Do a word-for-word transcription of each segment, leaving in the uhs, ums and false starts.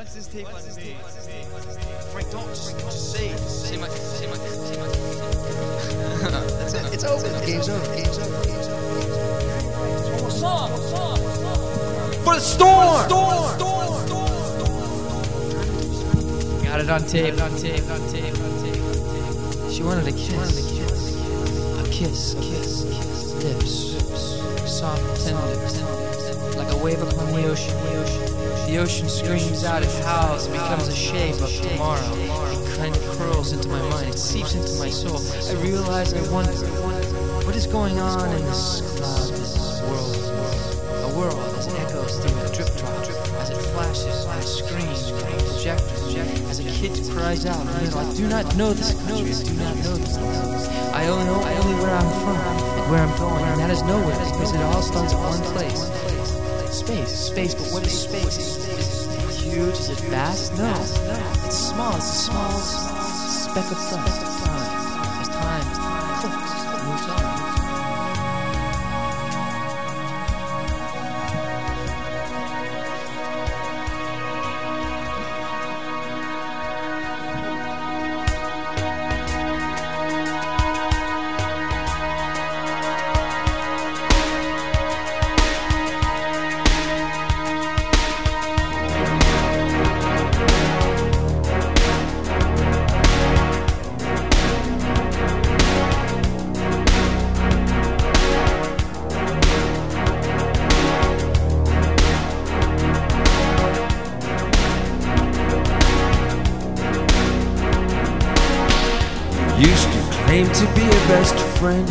What's this tape on me? Frank, don't just, just say it. Say my, say my, say my. That's it. It's over. The game's over. Game's over. Game's over. One more song. Song. For the storm. Storm. Storm. Got it on tape. On tape. On tape. On tape. She wanted a kiss. A kiss. A kiss. Lips. Soft, tender, like a wave upon the ocean. The ocean screams out, it howls, and becomes a shape of tomorrow. It kind of curls into my mind, it seeps into my soul. I realize, I wonder, what is going on in this cloud, this world? A world as it echoes through a drip drop, as it flashes on a screen, projector, as a kid cries out, I do not know this country, I do not know this place. I only know only where I'm from, and where I'm going, and that is nowhere, because it all starts at one place. Space, space, but what is space? Is it huge? Is it vast? No, it's small. It's a small speck of dust. Time, as time clicks, it moves on. Used to claim to be a best friend.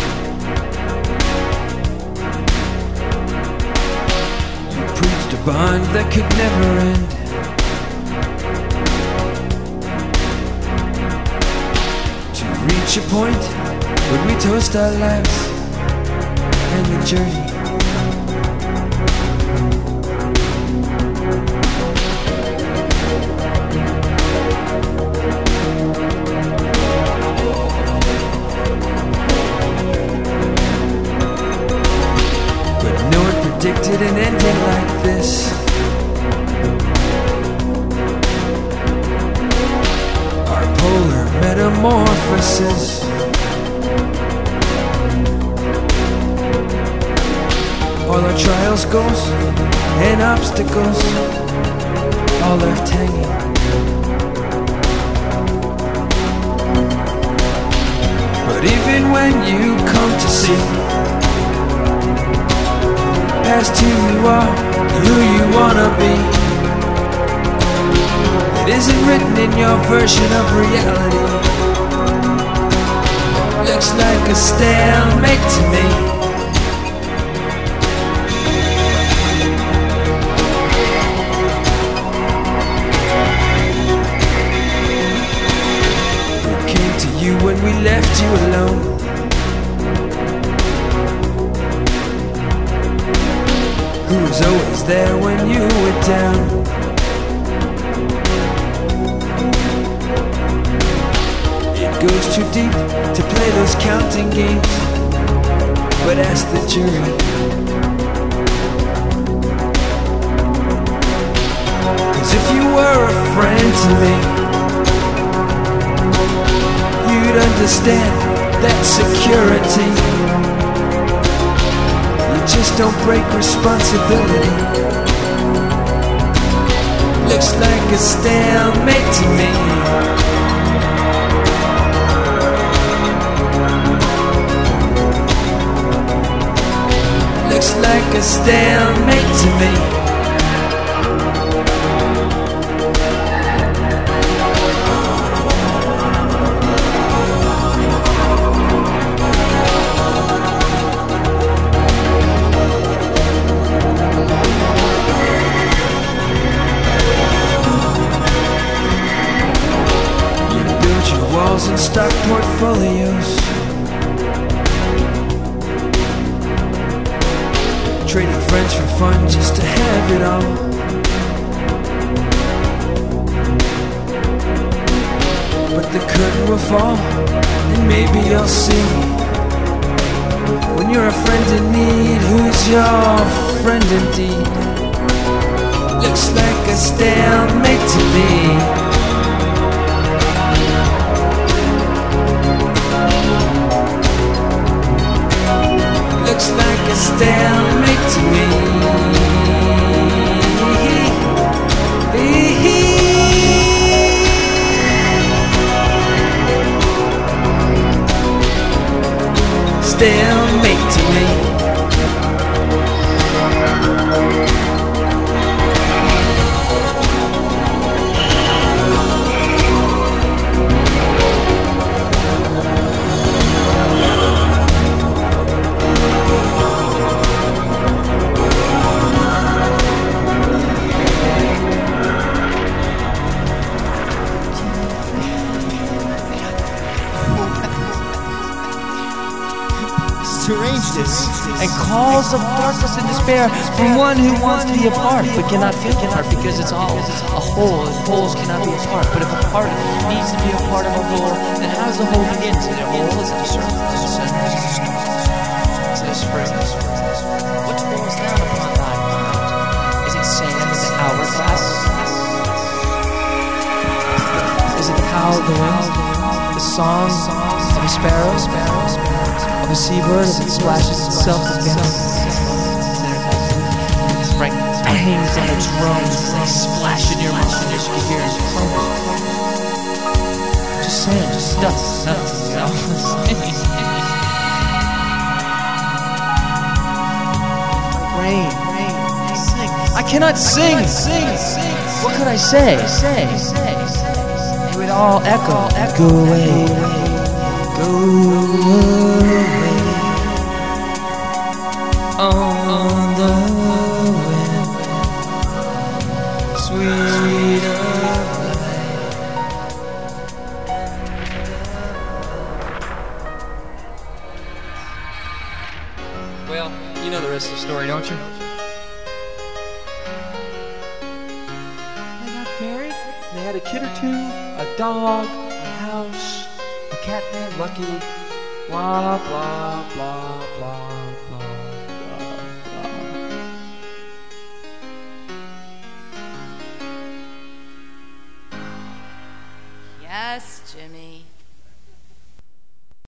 You preached a bond that could never end. To reach a point when we toast our lives and the journey. Predicted an ending like this. Our polar metamorphosis. All our trials, goals, and obstacles, all left hanging. But even when you come to see past who you are and who you wanna be, it isn't written in your version of reality. Looks like a stalemate to me. We came to you when we left you alone. Who was always there when you were down. It goes too deep to play those counting games, but ask the jury. Cause if you were a friend to me, you'd understand that security. Just don't break responsibility. Looks like a stalemate to me. Looks like a stalemate to me. And stock portfolios, trading friends for fun just to have it all. But the curtain will fall, and maybe you'll see, when you're a friend in need, who's your friend indeed. Looks like a stalemate to me. Looks like a stalemate to me. Stalemate to me. And calls of darkness and despair from one who wants to be apart but cannot be apart because it's all a whole, and wholes cannot be apart. But if a part needs to be a part of a whole, then how does the whole begin? Is it a whole? Is it a circle? Is it a center? Is it a star? Is it a spring? What falls down upon thy mind? Is it sand in the hourglass? Is it the howl of the wind? The song of a sparrow? Of a seabird as it splashes itself against right bangs on its drums as they splash in your mouth and you can hear it crumble. Just saying, just dust, nothing, you know. Rain, rain, sing. I cannot sing. What could I say? Say, say. It would all echo, echo away, go away. On the wind, sweet Well, you know the rest of the story, don't you? They got married, they had a kid or two, a dog, a house, a cat named Lucky, blah, blah, blah, blah, blah.